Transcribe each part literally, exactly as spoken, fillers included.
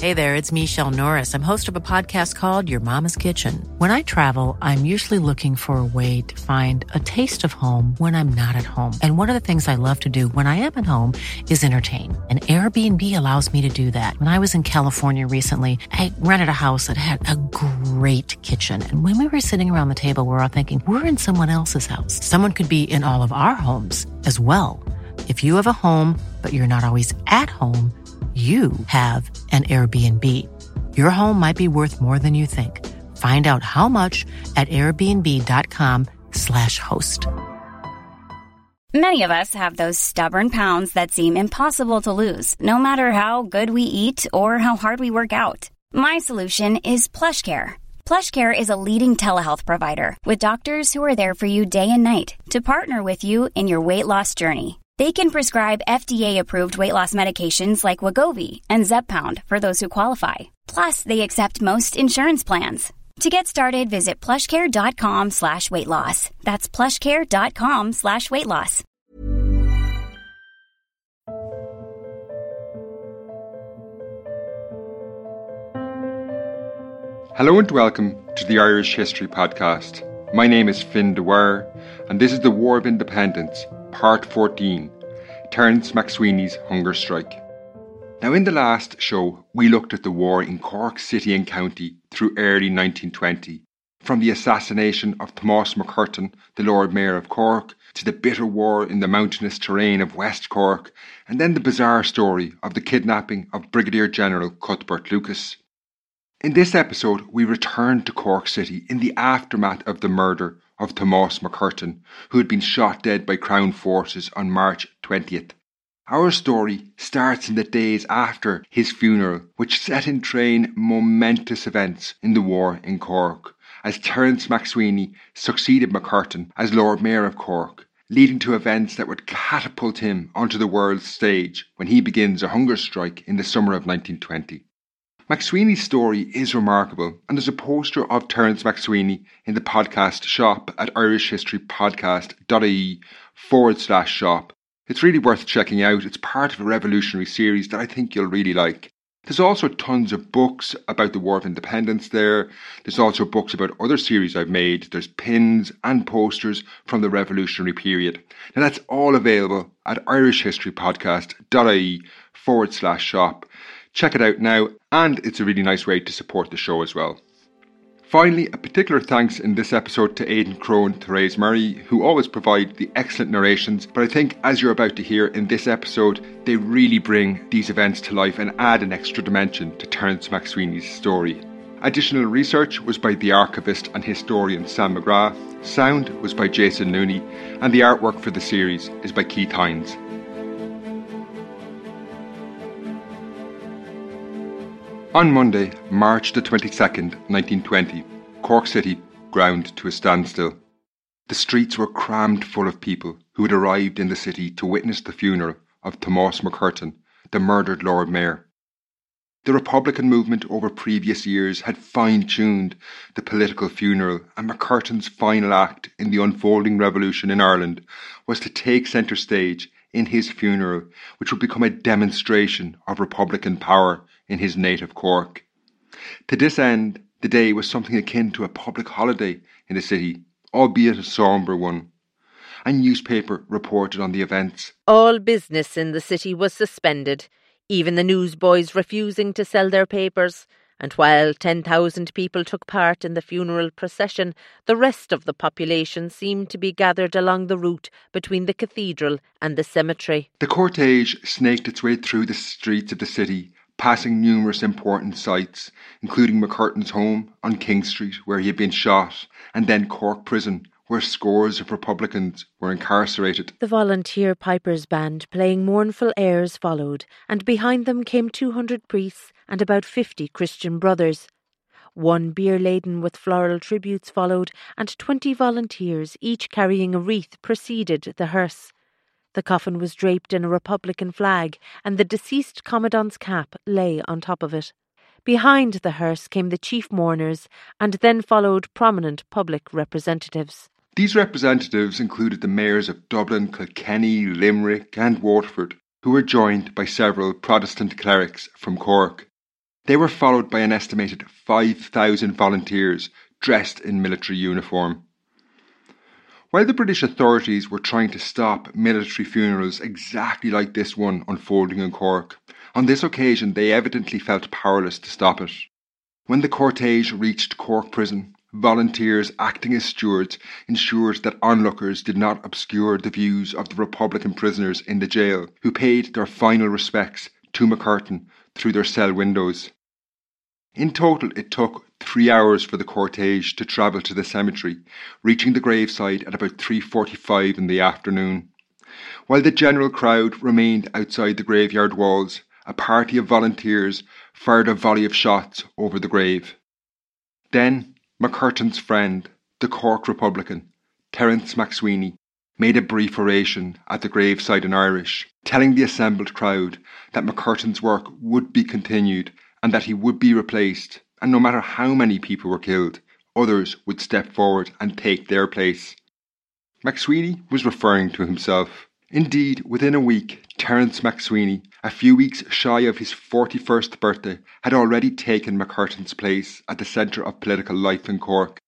Hey there, it's Michelle Norris. I'm host of a podcast called Your Mama's Kitchen. When I travel, I'm usually looking for a way to find a taste of home when I'm not at home. And one of the things I love to do when I am at home is entertain. And Airbnb allows me to do that. When I was in California recently, I rented a house that had a great kitchen. And when we were sitting around the table, we were all thinking, we're in someone else's house. Someone could be in all of our homes as well. If you have a home, but you're not always at home, you have an Airbnb. Your home might be worth more than you think. Find out how much at airbnb.com slash host. Many of us have those stubborn pounds that seem impossible to lose, no matter how good we eat or how hard we work out. My solution is PlushCare. PlushCare is a leading telehealth provider with doctors who are there for you day and night to partner with you in your weight loss journey. They can prescribe F D A-approved weight loss medications like Wegovy and Zepbound for those who qualify. Plus, they accept most insurance plans. To get started, visit plushcare.com slash weight loss. That's plushcare.com slash weight loss. Hello and welcome to the Irish History Podcast. My name is Finn Dwyer, and this is the War of Independence, Part fourteen, Terence MacSweeney's Hunger Strike. Now, in the last show, we looked at the war in Cork City and County through early nineteen twenty, from the assassination of Tomás McCurtain, the Lord Mayor of Cork, to the bitter war in the mountainous terrain of West Cork, and then the bizarre story of the kidnapping of Brigadier General Cuthbert Lucas. In this episode, we return to Cork City in the aftermath of the murder of Tomás McCurtain, who had been shot dead by Crown forces on March twentieth. Our story starts in the days after his funeral, which set in train momentous events in the war in Cork, as Terence MacSweeney succeeded McCurtain as Lord Mayor of Cork, leading to events that would catapult him onto the world stage when he begins a hunger strike in the summer of nineteen twenty. MacSweeney's story is remarkable, and there's a poster of Terence MacSweeney in the podcast shop at irishhistorypodcast.ie forward slash shop. It's really worth checking out. It's part of a revolutionary series that I think you'll really like. There's also tons of books about the War of Independence there. There's also books about other series I've made. There's pins and posters from the revolutionary period. Now that's all available at irishhistorypodcast.ie forward slash shop. Check it out now, and it's a really nice way to support the show as well. Finally, a particular thanks in this episode to Aidan Crowe and Therese Murray, who always provide the excellent narrations, but I think, as you're about to hear in this episode, they really bring these events to life and add an extra dimension to Terence MacSweeney's story. Additional research was by the archivist and historian Sam McGrath, sound was by Jason Looney, and the artwork for the series is by Keith Hines. On Monday, March the twenty-second, nineteen twenty, Cork City ground to a standstill. The streets were crammed full of people who had arrived in the city to witness the funeral of Tomás McCurtain, the murdered Lord Mayor. The Republican movement over previous years had fine-tuned the political funeral, and McCurtain's final act in the unfolding revolution in Ireland was to take centre stage in his funeral, which would become a demonstration of Republican power in his native Cork. To this end, the day was something akin to a public holiday in the city, albeit a sombre one. A newspaper reported on the events. All business in the city was suspended, even the newsboys refusing to sell their papers, and while ten thousand people took part in the funeral procession, the rest of the population seemed to be gathered along the route between the cathedral and the cemetery. The cortege snaked its way through the streets of the city, passing numerous important sites, including McCurtain's home on King Street, where he had been shot, and then Cork Prison, where scores of Republicans were incarcerated. The volunteer pipers band playing mournful airs followed, and behind them came two hundred priests and about fifty Christian brothers. One bier laden with floral tributes followed, and twenty volunteers, each carrying a wreath, preceded the hearse. The coffin was draped in a Republican flag, and the deceased commandant's cap lay on top of it. Behind the hearse came the chief mourners, and then followed prominent public representatives. These representatives included the mayors of Dublin, Kilkenny, Limerick and Waterford, who were joined by several Protestant clerics from Cork. They were followed by an estimated five thousand volunteers dressed in military uniform. While the British authorities were trying to stop military funerals exactly like this one unfolding in Cork, on this occasion they evidently felt powerless to stop it. When the cortege reached Cork Prison, volunteers acting as stewards ensured that onlookers did not obscure the views of the Republican prisoners in the jail, who paid their final respects to McCurtain through their cell windows. In total, it took three hours for the cortege to travel to the cemetery, reaching the graveside at about three forty-five in the afternoon. While the general crowd remained outside the graveyard walls, a party of volunteers fired a volley of shots over the grave. Then, McCurtain's friend, the Cork Republican, Terence MacSweeney, made a brief oration at the graveside in Irish, telling the assembled crowd that McCurtain's work would be continued and that he would be replaced, and no matter how many people were killed, others would step forward and take their place. MacSweeney was referring to himself. Indeed, within a week, Terence MacSweeney, a few weeks shy of his forty-first birthday, had already taken McCurtain's place at the centre of political life in Cork.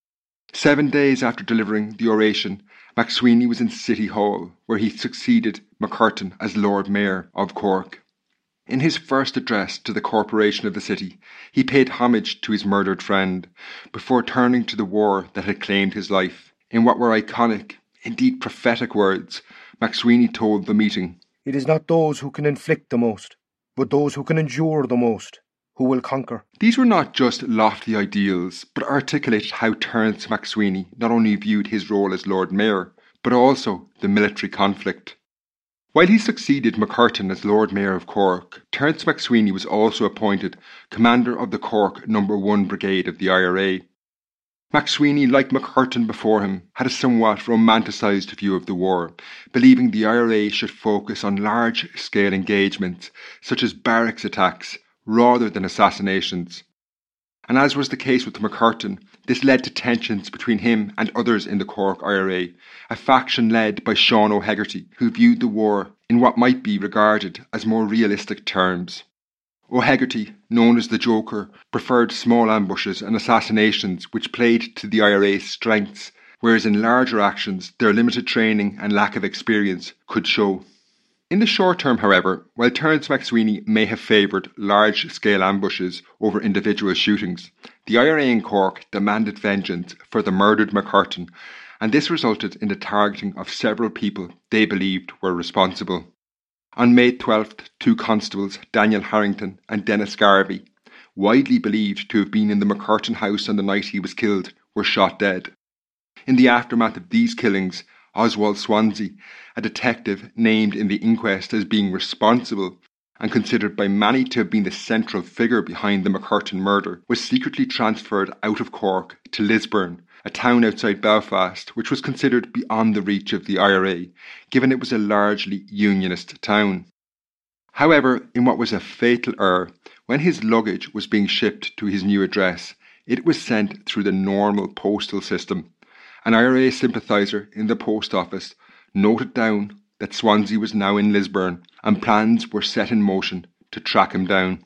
Seven days after delivering the oration, MacSweeney was in City Hall, where he succeeded McCurtain as Lord Mayor of Cork. In his first address to the corporation of the city, he paid homage to his murdered friend, before turning to the war that had claimed his life. In what were iconic, indeed prophetic words, MacSweeney told the meeting, "It is not those who can inflict the most, but those who can endure the most, who will conquer." These were not just lofty ideals, but articulated how Terence MacSweeney not only viewed his role as Lord Mayor, but also the military conflict. While he succeeded McCurtain as Lord Mayor of Cork, Terence MacSweeney was also appointed Commander of the Cork Number one Brigade of the I R A. MacSweeney, like McCurtain before him, had a somewhat romanticised view of the war, believing the I R A should focus on large-scale engagements, such as barracks attacks, rather than assassinations. And as was the case with McCurtain, this led to tensions between him and others in the Cork I R A, a faction led by Sean O'Hegarty, who viewed the war in what might be regarded as more realistic terms. O'Hegarty, known as the Joker, preferred small ambushes and assassinations which played to the I R A's strengths, whereas in larger actions their limited training and lack of experience could show. In the short term, however, while Terence MacSweeney may have favoured large-scale ambushes over individual shootings, the I R A in Cork demanded vengeance for the murdered McCurtain, and this resulted in the targeting of several people they believed were responsible. On May twelfth, two constables, Daniel Harrington and Dennis Garvey, widely believed to have been in the McCurtain house on the night he was killed, were shot dead. In the aftermath of these killings, Oswald Swansea, a detective named in the inquest as being responsible and considered by many to have been the central figure behind the McCurtain murder, was secretly transferred out of Cork to Lisburn, a town outside Belfast which was considered beyond the reach of the I R A, given it was a largely unionist town. However, in what was a fatal error, when his luggage was being shipped to his new address, it was sent through the normal postal system. An I R A sympathiser in the post office noted down that Swansea was now in Lisburn, and plans were set in motion to track him down.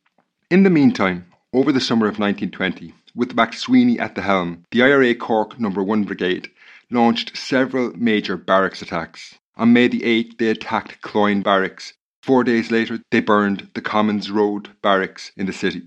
In the meantime, over the summer of nineteen twenty, with MacSweeney at the helm, the I R A Cork Number one Brigade launched several major barracks attacks. On May the eighth, they attacked Cloyne Barracks. Four days later, they burned the Commons Road Barracks in the city.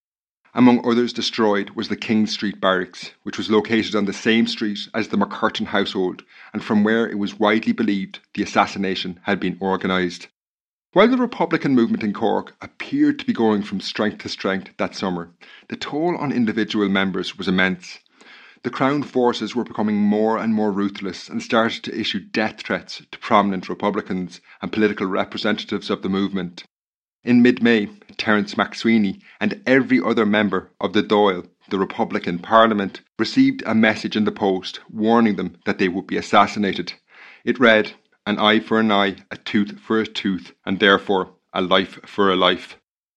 Among others destroyed was the King Street Barracks, which was located on the same street as the McCurtain household, and from where it was widely believed the assassination had been organised. While the Republican movement in Cork appeared to be going from strength to strength that summer, the toll on individual members was immense. The Crown forces were becoming more and more ruthless and started to issue death threats to prominent Republicans and political representatives of the movement. In mid-May, Terence MacSweeney and every other member of the Dáil, the Republican Parliament, received a message in the post warning them that they would be assassinated. It read, "An eye for an eye, a tooth for a tooth, and therefore a life for a life."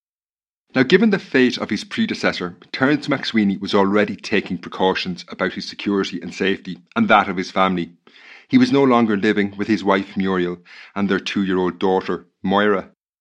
Now, given the fate of his predecessor, Terence MacSweeney was already taking precautions about his security and safety, and that of his family. He was no longer living with his wife Muriel and their two-year-old daughter, Moira.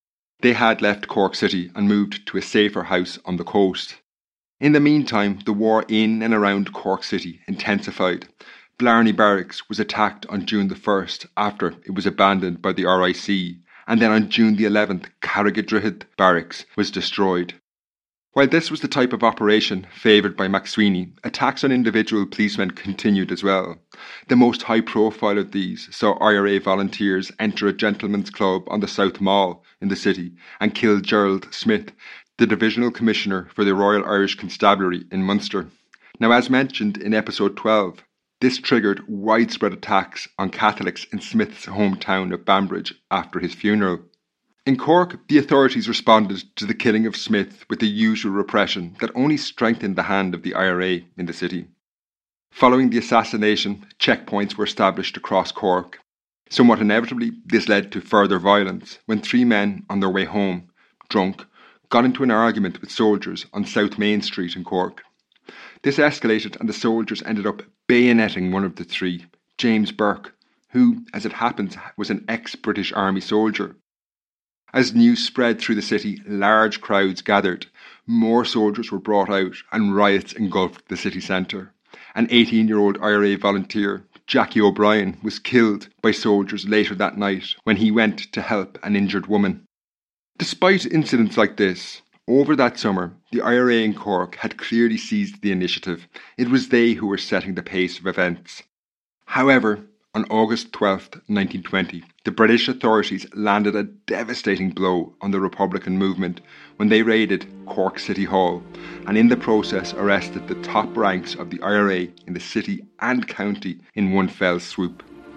They had left Cork City and moved to a safer house on the coast. In the meantime, the war in and around Cork City intensified. Blarney Barracks was attacked on June the first after it was abandoned by the R I C, and then on June the eleventh, Carrigadrihid Barracks was destroyed. While this was the type of operation favoured by McSweeney, attacks on individual policemen continued as well. The most high-profile of these saw I R A volunteers enter a gentleman's club on the South Mall in the city and kill Gerald Smith, the Divisional Commissioner for the Royal Irish Constabulary in Munster. Now, as mentioned in episode twelve, this triggered widespread attacks on Catholics in Smith's hometown of Banbridge after his funeral. In Cork, the authorities responded to the killing of Smith with the usual repression that only strengthened the hand of the I R A in the city. Following the assassination, checkpoints were established across Cork. Somewhat inevitably, this led to further violence when three men on their way home, drunk, got into an argument with soldiers on South Main Street in Cork. This escalated and the soldiers ended up bayoneting one of the three, James Burke, who, as it happens, was an ex-British Army soldier. As news spread through the city, large crowds gathered. More soldiers were brought out and riots engulfed the city centre. An eighteen-year-old I R A volunteer, Jackie O'Brien, was killed by soldiers later that night when he went to help an injured woman. Despite incidents like this, over that summer, the I R A in Cork had clearly seized the initiative. It was they who were setting the pace of events. However, on August twelfth, nineteen twenty, the British authorities landed a devastating blow on the Republican movement when they raided Cork City Hall and in the process arrested the top ranks of the I R A in the city and county in one fell swoop.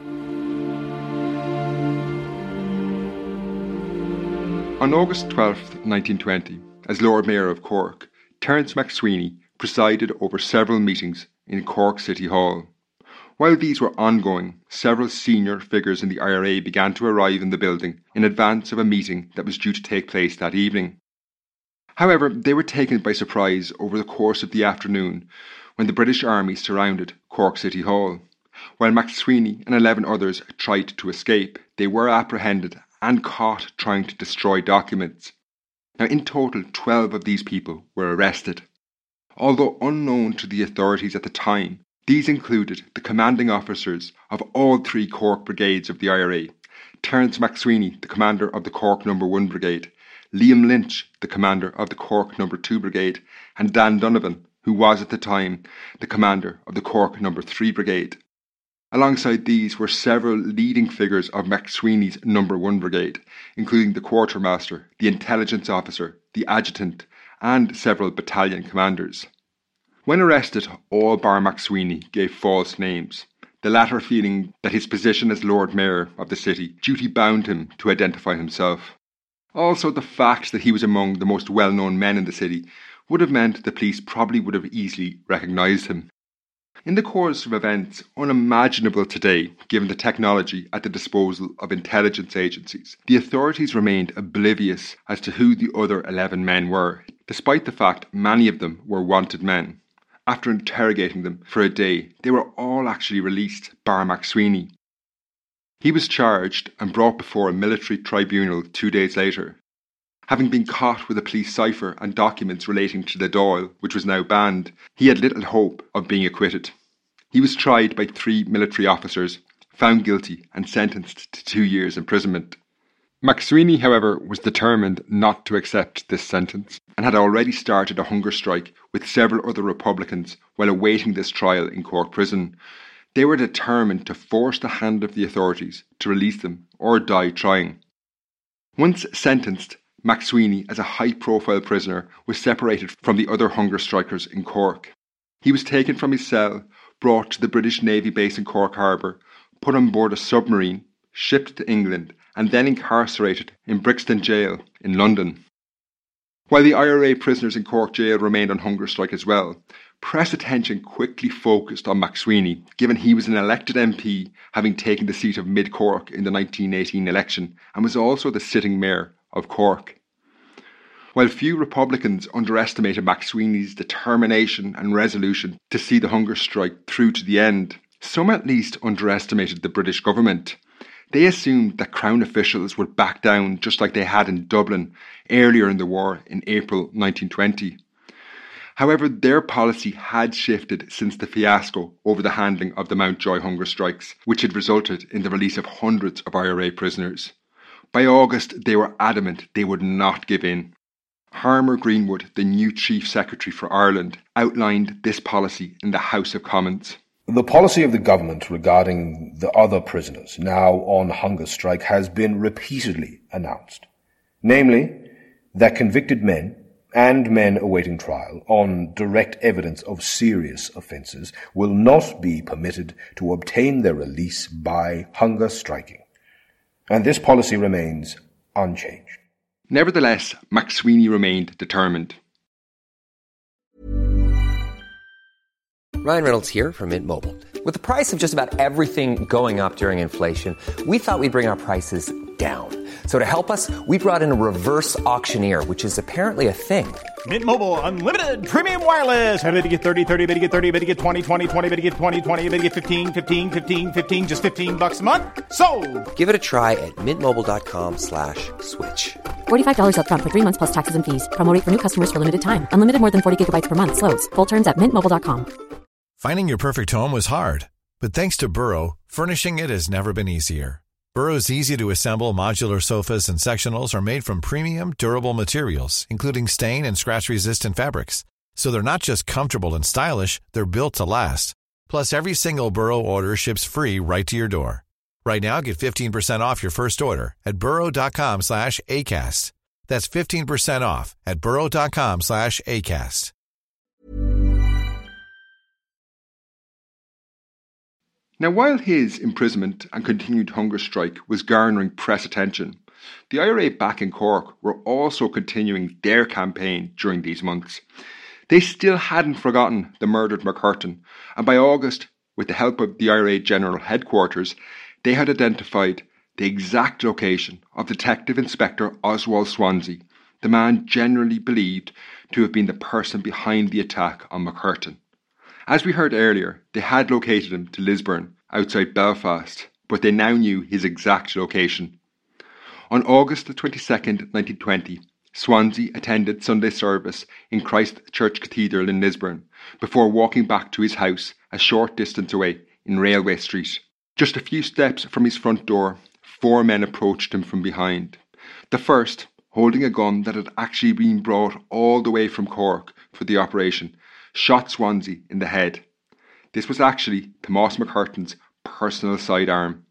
On August twelfth, nineteen twenty, as Lord Mayor of Cork, Terence McSweeney presided over several meetings in Cork City Hall. While these were ongoing, several senior figures in the I R A began to arrive in the building in advance of a meeting that was due to take place that evening. However, they were taken by surprise over the course of the afternoon when the British Army surrounded Cork City Hall. While McSweeney and eleven others tried to escape, they were apprehended and caught trying to destroy documents. Now, in total, twelve of these people were arrested. Although unknown to the authorities at the time, these included the commanding officers of all three Cork brigades of the I R A, Terence McSweeney, the commander of the Cork Number one Brigade, Liam Lynch, the commander of the Cork Number two Brigade, and Dan Donovan, who was at the time the commander of the Cork Number three Brigade. Alongside these were several leading figures of McSweeney's Number one Brigade, including the quartermaster, the intelligence officer, the adjutant, and several battalion commanders. When arrested, all bar McSweeney gave false names, the latter feeling that his position as Lord Mayor of the city duty bound him to identify himself. Also, the fact that he was among the most well-known men in the city would have meant the police probably would have easily recognised him. In the course of events unimaginable today, given the technology at the disposal of intelligence agencies, the authorities remained oblivious as to who the other eleven men were, despite the fact many of them were wanted men. After interrogating them for a day, they were all actually released, bar McSweeney. He was charged and brought before a military tribunal two days later. Having been caught with a police cipher and documents relating to the Dáil, which was now banned, he had little hope of being acquitted. He was tried by three military officers, found guilty and sentenced to two years' imprisonment. McSweeney, however, was determined not to accept this sentence and had already started a hunger strike with several other Republicans while awaiting this trial in Cork Prison. They were determined to force the hand of the authorities to release them or die trying. Once sentenced, McSweeney, as a high-profile prisoner, was separated from the other hunger strikers in Cork. He was taken from his cell, brought to the British Navy base in Cork Harbour, put on board a submarine, shipped to England, and then incarcerated in Brixton Jail in London. While the I R A prisoners in Cork Jail remained on hunger strike as well, press attention quickly focused on McSweeney, given he was an elected M P, having taken the seat of Mid Cork in the nineteen eighteen election, and was also the sitting mayor of Cork. While few Republicans underestimated McSweeney's determination and resolution to see the hunger strike through to the end, some at least underestimated the British government. They assumed that Crown officials would back down just like they had in Dublin earlier in the war in April nineteen twenty. However, their policy had shifted since the fiasco over the handling of the Mountjoy hunger strikes, which had resulted in the release of hundreds of I R A prisoners. By August, they were adamant they would not give in. Harmer Greenwood, the new Chief Secretary for Ireland, outlined this policy in the House of Commons. The policy of the government regarding the other prisoners now on hunger strike has been repeatedly announced. Namely, that convicted men and men awaiting trial on direct evidence of serious offences will not be permitted to obtain their release by hunger striking. And this policy remains unchanged. Nevertheless, McSweeney remained determined. Ryan Reynolds here from Mint Mobile. With the price of just about everything going up during inflation, we thought we'd bring our prices down. So to help us, we brought in a reverse auctioneer, which is apparently a thing. Mint Mobile Unlimited Premium Wireless. How to get thirty, thirty, how to get thirty, how to get twenty, twenty, twenty, how to get twenty, twenty, how to get fifteen, fifteen, fifteen, fifteen, just fifteen bucks a month? Sold! Give it a try at mintmobile.com slash switch. forty-five dollars up front for three months plus taxes and fees. Promo rate for new customers for limited time. Unlimited more than forty gigabytes per month. Slows full terms at mint mobile dot com. Finding your perfect home was hard, but thanks to Burrow, furnishing it has never been easier. Burrow's easy-to-assemble modular sofas and sectionals are made from premium, durable materials, including stain and scratch-resistant fabrics. So they're not just comfortable and stylish, they're built to last. Plus, every single Burrow order ships free right to your door. Right now, get fifteen percent off your first order at burrow.com slash ACAST. That's fifteen percent off at burrow.com slash ACAST. Now, while his imprisonment and continued hunger strike was garnering press attention, the I R A back in Cork were also continuing their campaign during these months. They still hadn't forgotten the murdered McCurtain, and by August, with the help of the I R A General Headquarters, they had identified the exact location of Detective Inspector Oswald Swansea, the man generally believed to have been the person behind the attack on McCurtain. As we heard earlier, they had located him to Lisburn, outside Belfast, but they now knew his exact location. On August the twenty-second, nineteen twenty, Swansea attended Sunday service in Christ Church Cathedral in Lisburn, before walking back to his house a short distance away in Railway Street. Just a few steps from his front door, four men approached him from behind. The first, holding a gun that had actually been brought all the way from Cork for the operation, shot Swansea in the head. This was actually Tomás McCurtain's personal sidearm.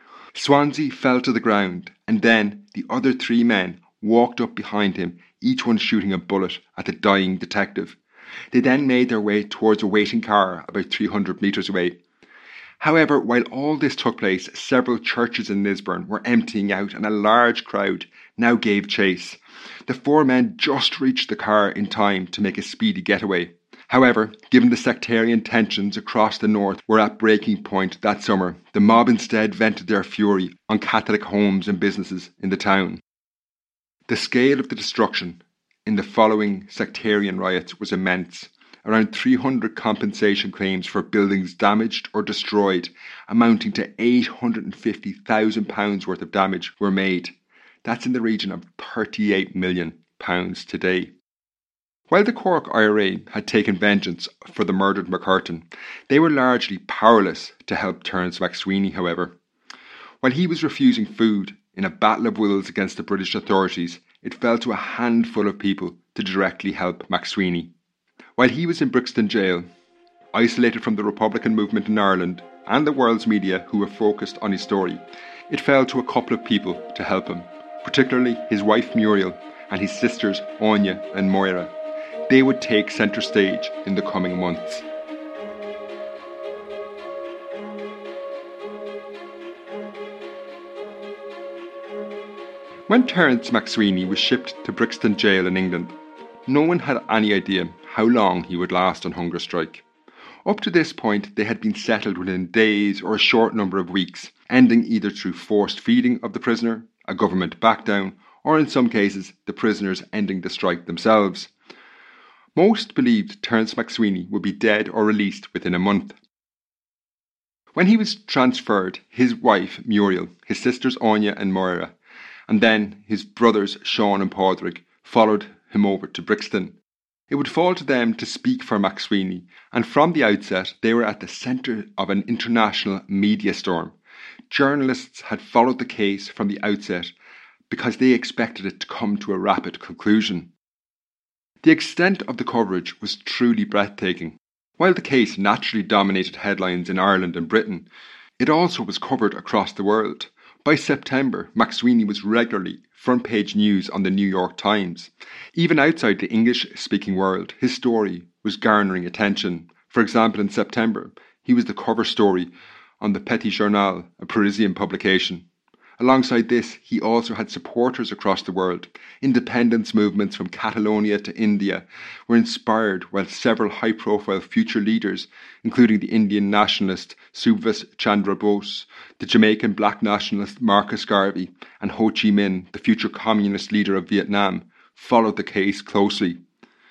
Swansea fell to the ground, and then the other three men walked up behind him, each one shooting a bullet at the dying detective. They then made their way towards a waiting car about three hundred metres away. However, while all this took place, several churches in Lisburn were emptying out and a large crowd now gave chase. The four men just reached the car in time to make a speedy getaway. However, given the sectarian tensions across the north were at breaking point that summer, the mob instead vented their fury on Catholic homes and businesses in the town. The scale of the destruction in the following sectarian riots was immense. Around three hundred compensation claims for buildings damaged or destroyed, amounting to eight hundred fifty thousand pounds worth of damage, were made. That's in the region of thirty-eight million pounds today. While the Cork I R A had taken vengeance for the murdered McCurtain, they were largely powerless to help Terence McSweeney, however. While he was refusing food in a battle of wills against the British authorities, it fell to a handful of people to directly help McSweeney. While he was in Brixton Jail, isolated from the Republican movement in Ireland and the world's media who were focused on his story, it fell to a couple of people to help him, particularly his wife Muriel and his sisters Anya and Moira. They would take centre stage in the coming months. When Terence McSweeney was shipped to Brixton Jail in England, no one had any idea how long he would last on hunger strike. Up to this point, they had been settled within days or a short number of weeks, ending either through forced feeding of the prisoner, a government backdown, or in some cases, the prisoners ending the strike themselves. Most believed Terence McSweeney would be dead or released within a month. When he was transferred, his wife Muriel, his sisters Anya and Moira, and then his brothers Sean and Padraig followed him over to Brixton. It would fall to them to speak for McSweeney, and from the outset they were at the centre of an international media storm. Journalists had followed the case from the outset because they expected it to come to a rapid conclusion. The extent of the coverage was truly breathtaking. While the case naturally dominated headlines in Ireland and Britain, it also was covered across the world. By September, McSweeney was regularly front-page news on the New York Times. Even outside the English-speaking world, his story was garnering attention. For example, in September, he was the cover story on the Petit Journal, a Parisian publication. Alongside this, he also had supporters across the world. Independence movements from Catalonia to India were inspired, while several high-profile future leaders, including the Indian nationalist Subhas Chandra Bose, the Jamaican black nationalist Marcus Garvey, and Ho Chi Minh, the future communist leader of Vietnam, followed the case closely.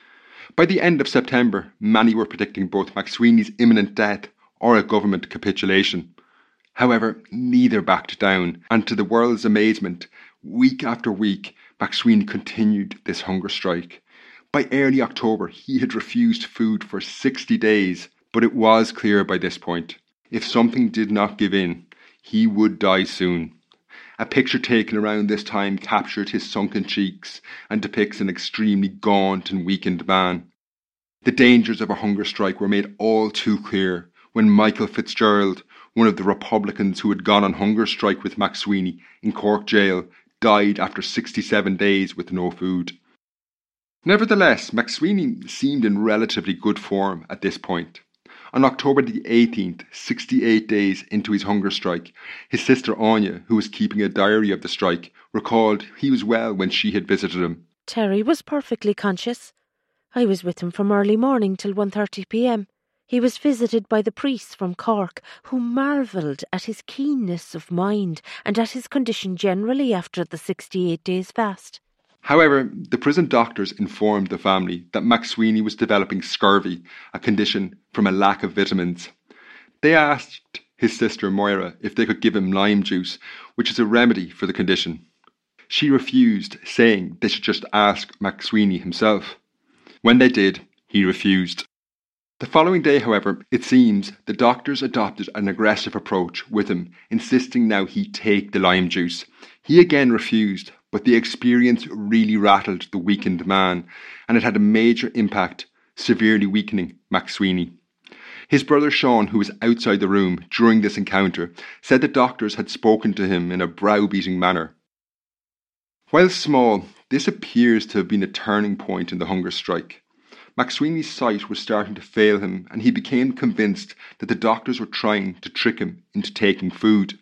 By the end of September, many were predicting both McSweeney's imminent death or a government capitulation. However, neither backed down, and to the world's amazement, week after week, McSweeney continued this hunger strike. By early October, he had refused food for sixty days, but it was clear by this point, if something did not give in, he would die soon. A picture taken around this time captured his sunken cheeks and depicts an extremely gaunt and weakened man. The dangers of a hunger strike were made all too clear when Michael Fitzgerald, one of the Republicans who had gone on hunger strike with McSweeney in Cork jail, died after sixty-seven days with no food. Nevertheless, McSweeney seemed in relatively good form at this point. On October the eighteenth, sixty-eight days into his hunger strike, his sister Anya, who was keeping a diary of the strike, recalled he was well when she had visited him. Terry was perfectly conscious. I was with him from early morning till one thirty p.m. He was visited by the priests from Cork, who marvelled at his keenness of mind and at his condition generally after the sixty-eight days fast. However, the prison doctors informed the family that McSweeney was developing scurvy, a condition from a lack of vitamins. They asked his sister Moira if they could give him lime juice, which is a remedy for the condition. She refused, saying they should just ask McSweeney himself. When they did, he refused. The following day, however, it seems the doctors adopted an aggressive approach with him, insisting now he take the lime juice. He again refused, but the experience really rattled the weakened man, and it had a major impact, severely weakening McSweeney. His brother Sean, who was outside the room during this encounter, said the doctors had spoken to him in a browbeating manner. While small, this appears to have been a turning point in the hunger strike. McSweeney's sight was starting to fail him, and he became convinced that the doctors were trying to trick him into taking food.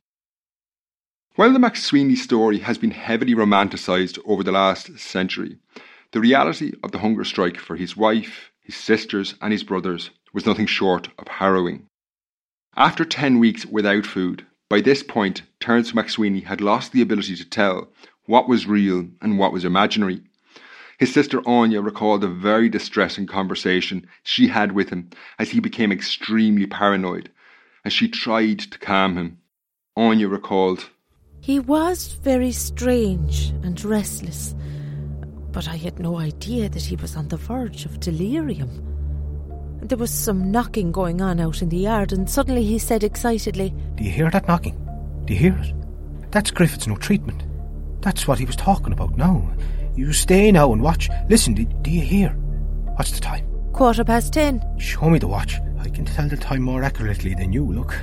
While the McSweeney story has been heavily romanticised over the last century, the reality of the hunger strike for his wife, his sisters and his brothers was nothing short of harrowing. After ten weeks without food, by this point Terence McSweeney had lost the ability to tell what was real and what was imaginary. His sister Anya recalled a very distressing conversation she had with him as he became extremely paranoid, and she tried to calm him. Anya recalled, He was very strange and restless, but I had no idea that he was on the verge of delirium. There was some knocking going on out in the yard, and suddenly he said excitedly, Do you hear that knocking? Do you hear it? That's Griffith's no treatment. That's what he was talking about now. You stay now and watch. Listen, do, do you hear? What's the time? Quarter past ten. Show me the watch. I can tell the time more accurately than you, look.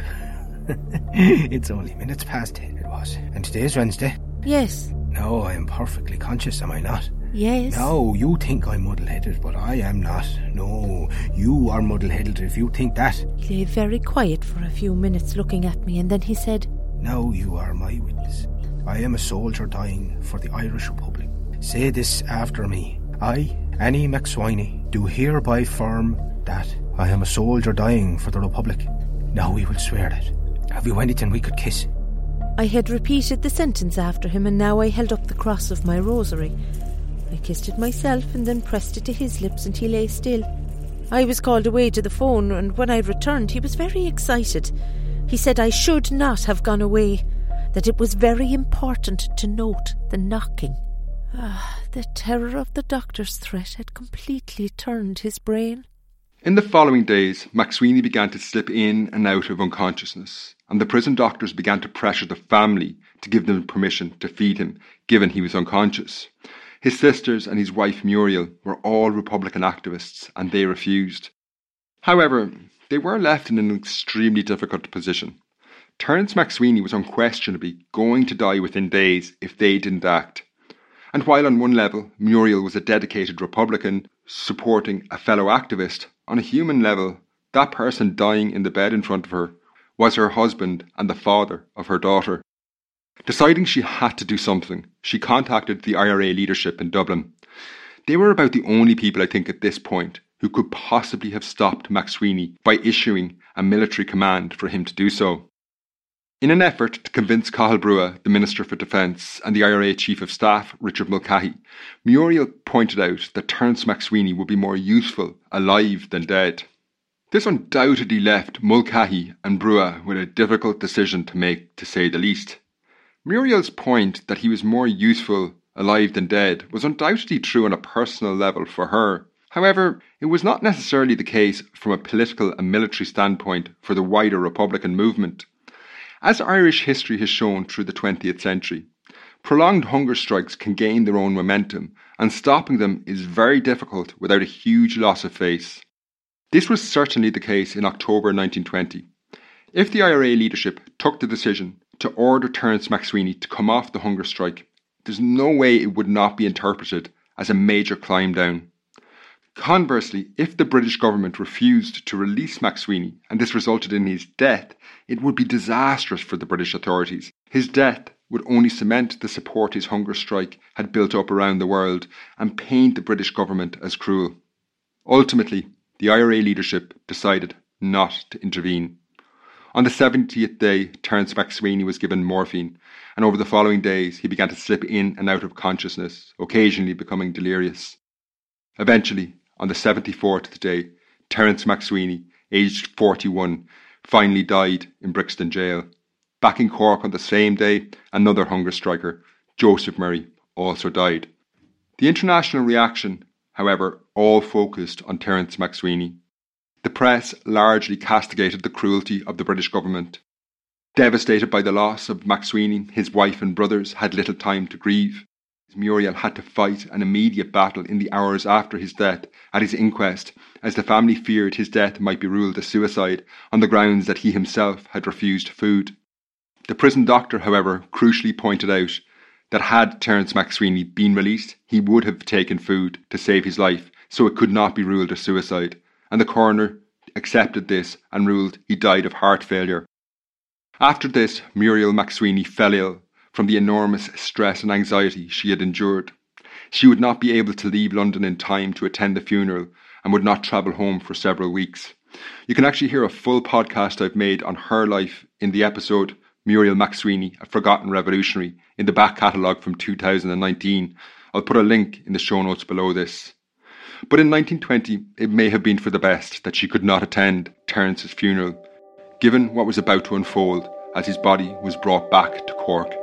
It's only minutes past ten, it was. And today's Wednesday? Yes. No, I am perfectly conscious, am I not? Yes. No, you think I'm muddle-headed, but I am not. No, you are muddle-headed if you think that. He lay very quiet for a few minutes looking at me, and then he said, Now you are my witness. I am a soldier dying for the Irish Republic. Say this after me. I, Annie McSweeney, do hereby affirm that I am a soldier dying for the Republic. Now we will swear that. Have you anything we could kiss? I had repeated the sentence after him, and now I held up the cross of my rosary. I kissed it myself and then pressed it to his lips, and he lay still. I was called away to the phone, and when I returned he was very excited. He said I should not have gone away, that it was very important to note the knocking. Ah, the terror of the doctor's threat had completely turned his brain. In the following days, McSweeney began to slip in and out of unconsciousness, and the prison doctors began to pressure the family to give them permission to feed him, given he was unconscious. His sisters and his wife Muriel were all Republican activists, and they refused. However, they were left in an extremely difficult position. Terence McSweeney was unquestionably going to die within days if they didn't act. And while on one level Muriel was a dedicated Republican supporting a fellow activist, on a human level, that person dying in the bed in front of her was her husband and the father of her daughter. Deciding she had to do something, she contacted the I R A leadership in Dublin. They were about the only people, I think, at this point who could possibly have stopped McSweeney by issuing a military command for him to do so. In an effort to convince Cathal Brugha, the Minister for Defence, and the I R A Chief of Staff, Richard Mulcahy, Muriel pointed out that Terence McSweeney would be more useful alive than dead. This undoubtedly left Mulcahy and Brugha with a difficult decision to make, to say the least. Muriel's point that he was more useful alive than dead was undoubtedly true on a personal level for her. However, it was not necessarily the case from a political and military standpoint for the wider Republican movement. As Irish history has shown through the twentieth century, prolonged hunger strikes can gain their own momentum, and stopping them is very difficult without a huge loss of face. This was certainly the case in October nineteen twenty. If the I R A leadership took the decision to order Terence McSweeney to come off the hunger strike, there's no way it would not be interpreted as a major climb down. Conversely, if the British government refused to release McSweeney and this resulted in his death, it would be disastrous for the British authorities. His death would only cement the support his hunger strike had built up around the world and paint the British government as cruel. Ultimately, the I R A leadership decided not to intervene. On the seventieth day, Terence McSweeney was given morphine, and over the following days he began to slip in and out of consciousness, occasionally becoming delirious. Eventually, on the seventy-fourth day, Terence McSweeney, aged forty-one, finally died in Brixton Jail. Back in Cork on the same day, another hunger striker, Joseph Murray, also died. The international reaction, however, all focused on Terence McSweeney. The press largely castigated the cruelty of the British government. Devastated by the loss of McSweeney, his wife and brothers had little time to grieve. Muriel had to fight an immediate battle in the hours after his death at his inquest, as the family feared his death might be ruled a suicide on the grounds that he himself had refused food. The prison doctor, however, crucially pointed out that had Terence McSweeney been released, he would have taken food to save his life, so it could not be ruled a suicide, and the coroner accepted this and ruled he died of heart failure. After this, Muriel McSweeney fell ill from the enormous stress and anxiety she had endured. She would not be able to leave London in time to attend the funeral and would not travel home for several weeks. You can actually hear a full podcast I've made on her life in the episode Muriel McSweeney, A Forgotten Revolutionary, in the back catalogue from two thousand nineteen. I'll put a link in the show notes below this. But in nineteen twenty, it may have been for the best that she could not attend Terence's funeral, given what was about to unfold as his body was brought back to Cork.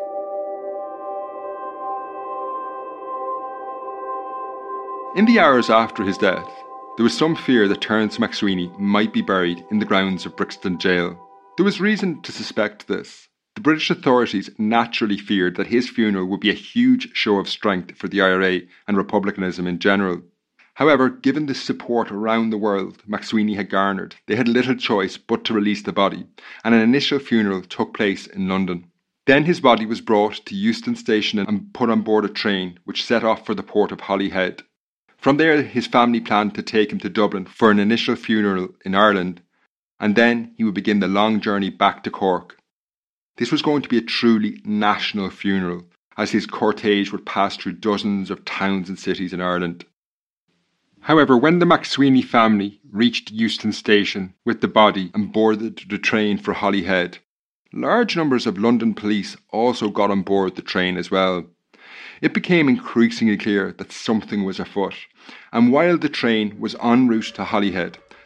In the hours after his death, there was some fear that Terence McSweeney might be buried in the grounds of Brixton Jail. There was reason to suspect this. The British authorities naturally feared that his funeral would be a huge show of strength for the I R A and republicanism in general. However, given the support around the world McSweeney had garnered, they had little choice but to release the body, and an initial funeral took place in London. Then his body was brought to Euston Station and put on board a train which set off for the port of Holyhead. From there, his family planned to take him to Dublin for an initial funeral in Ireland, and then he would begin the long journey back to Cork. This was going to be a truly national funeral, as his cortege would pass through dozens of towns and cities in Ireland. However, when the McSweeney family reached Euston Station with the body and boarded the train for Holyhead, large numbers of London police also got on board the train as well. It became increasingly clear that something was afoot, and while the train was en route to Holyhead,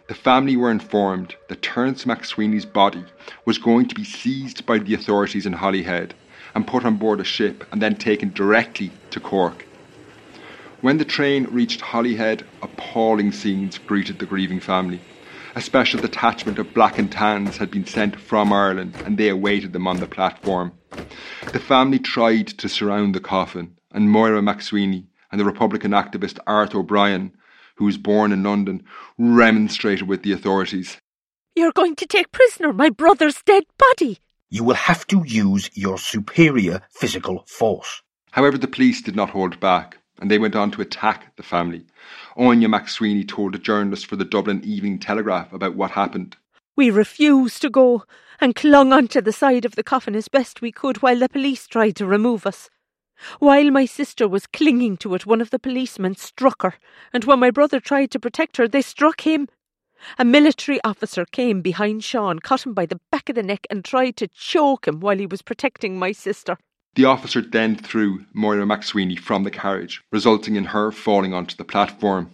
The family were informed that Terence MacSweeney's body was going to be seized by the authorities in Holyhead and put on board a ship and then taken directly to Cork. When the train reached Holyhead, appalling scenes greeted the grieving family. A special detachment of Black and Tans had been sent from Ireland and they awaited them on the platform. The family tried to surround the coffin, and Moira MacSweeney and the Republican activist Art O'Brien, who was born in London, remonstrated with the authorities. "You're going to take prisoner my brother's dead body." "You will have to use your superior physical force." However, the police did not hold back, and they went on to attack the family. Anya MacSweeney told a journalist for the Dublin Evening Telegraph about what happened. "We refused to go and clung onto the side of the coffin as best we could while the police tried to remove us. While my sister was clinging to it, one of the policemen struck her, and when my brother tried to protect her, they struck him. A military officer came behind Sean, caught him by the back of the neck and tried to choke him while he was protecting my sister." The officer then threw Moira MacSweeney from the carriage, resulting in her falling onto the platform.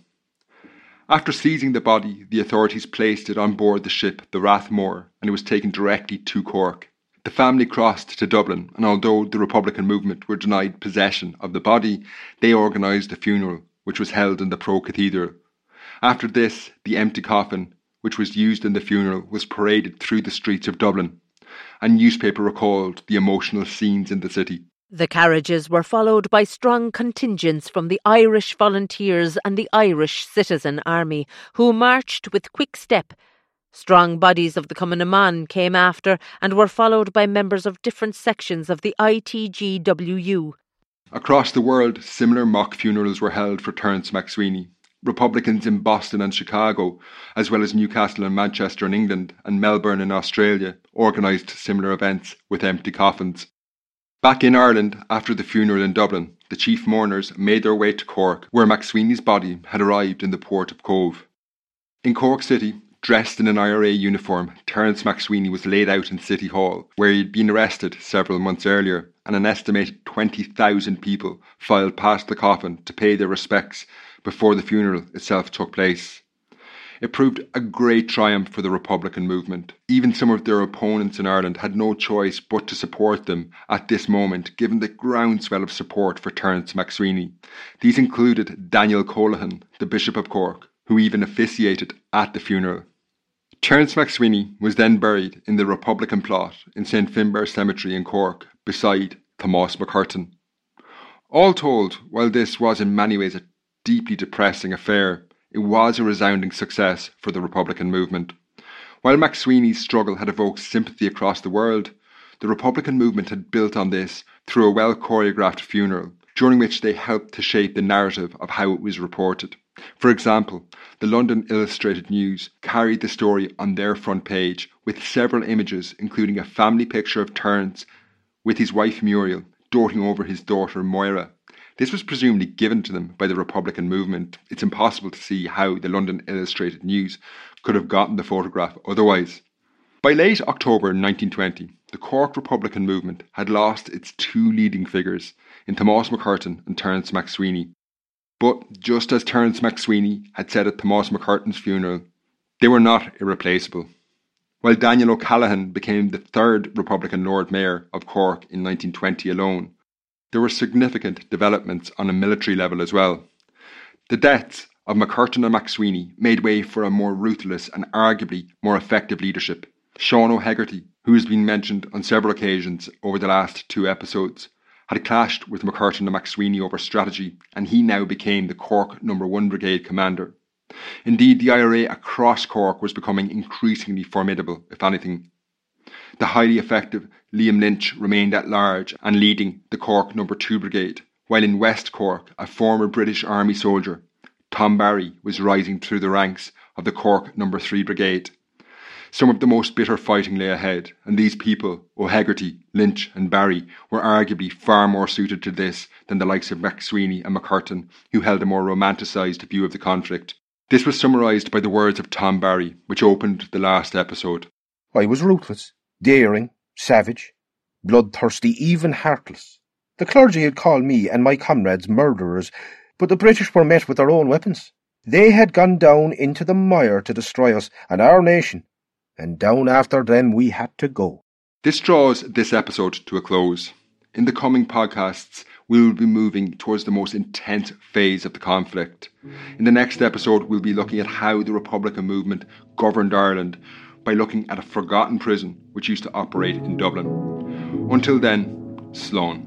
After seizing the body, the authorities placed it on board the ship the Rathmore, and it was taken directly to Cork. The family crossed to Dublin, and although the Republican movement were denied possession of the body, they organised a funeral, which was held in the Pro Cathedral. After this, the empty coffin, which was used in the funeral, was paraded through the streets of Dublin. A newspaper recalled the emotional scenes in the city. The carriages were followed by strong contingents from the Irish Volunteers and the Irish Citizen Army, who marched with quick step. Strong bodies of the Cumann came after and were followed by members of different sections of the I T G W U. Across the world, similar mock funerals were held for Terence MacSweeney. Republicans in Boston and Chicago, as well as Newcastle and Manchester in England and Melbourne in Australia, organised similar events with empty coffins. Back in Ireland, after the funeral in Dublin, the chief mourners made their way to Cork, where MacSweeney's body had arrived in the port of Cove. In Cork City, dressed in an I R A uniform, Terence MacSweeney was laid out in City Hall, where he had been arrested several months earlier, and an estimated twenty thousand people filed past the coffin to pay their respects before the funeral itself took place. It proved a great triumph for the Republican movement. Even some of their opponents in Ireland had no choice but to support them at this moment, given the groundswell of support for Terence MacSweeney. These included Daniel Colohan, the Bishop of Cork, who even officiated at the funeral. Terence MacSweeney was then buried in the Republican plot in Saint Finbar Cemetery in Cork, beside Thomas McCurtain. All told, while this was in many ways a deeply depressing affair, it was a resounding success for the Republican movement. While MacSweeney's struggle had evoked sympathy across the world, the Republican movement had built on this through a well-choreographed funeral, during which they helped to shape the narrative of how it was reported. For example, the London Illustrated News carried the story on their front page with several images, including a family picture of Terence with his wife Muriel doting over his daughter Moira. This was presumably given to them by the Republican movement. It's impossible to see how the London Illustrated News could have gotten the photograph otherwise. By late October nineteen twenty, the Cork Republican movement had lost its two leading figures in Thomas McCurtain and Terence MacSweeney. But just as Terence MacSweeney had said at Thomas McCurtain's funeral, they were not irreplaceable. While Daniel O'Callaghan became the third Republican Lord Mayor of Cork in nineteen twenty alone, there were significant developments on a military level as well. The deaths of McCurtain and MacSweeney made way for a more ruthless and arguably more effective leadership. Sean O'Hegarty, who has been mentioned on several occasions over the last two episodes, had clashed with McCurtain and MacSweeney over strategy, and he now became the Cork number one Brigade commander. Indeed, the I R A across Cork was becoming increasingly formidable, if anything. The highly effective Liam Lynch remained at large and leading the Cork number two Brigade, while in West Cork, a former British Army soldier, Tom Barry, was rising through the ranks of the Cork number three Brigade. Some of the most bitter fighting lay ahead, and these people, O'Hegarty, Lynch and Barry, were arguably far more suited to this than the likes of MacSweeney and McCurtain, who held a more romanticised view of the conflict. This was summarised by the words of Tom Barry, which opened the last episode. I was ruthless, daring, savage, bloodthirsty, even heartless. The clergy had called me and my comrades murderers, but the British were met with their own weapons. They had gone down into the mire to destroy us and our nation, and down after them we had to go. This draws this episode to a close. In the coming podcasts, we will be moving towards the most intense phase of the conflict. In the next episode, we'll be looking at how the Republican movement governed Ireland by looking at a forgotten prison which used to operate in Dublin. Until then, Slán.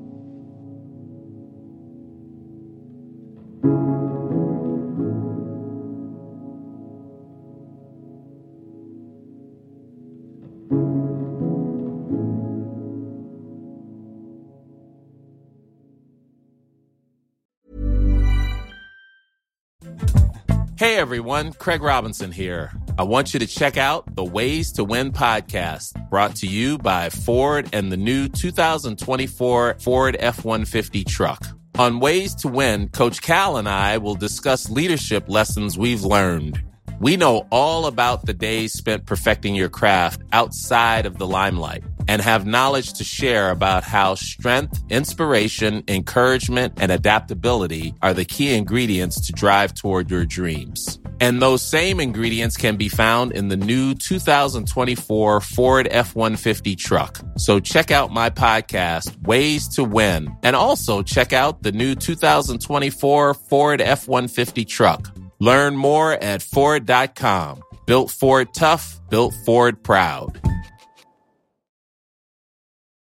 Hey everyone, Craig Robinson here. I want you to check out the Ways to Win podcast, brought to you by Ford and the new two thousand twenty-four Ford F one fifty truck. On Ways to Win, Coach Cal and I will discuss leadership lessons we've learned. We know all about the days spent perfecting your craft outside of the limelight and have knowledge to share about how strength, inspiration, encouragement, and adaptability are the key ingredients to drive toward your dreams. And those same ingredients can be found in the new two thousand twenty-four Ford F one fifty truck. So check out my podcast, Ways to Win, and also check out the new two thousand twenty-four Ford F one fifty truck. Learn more at Ford dot com. Built Ford tough, built Ford proud.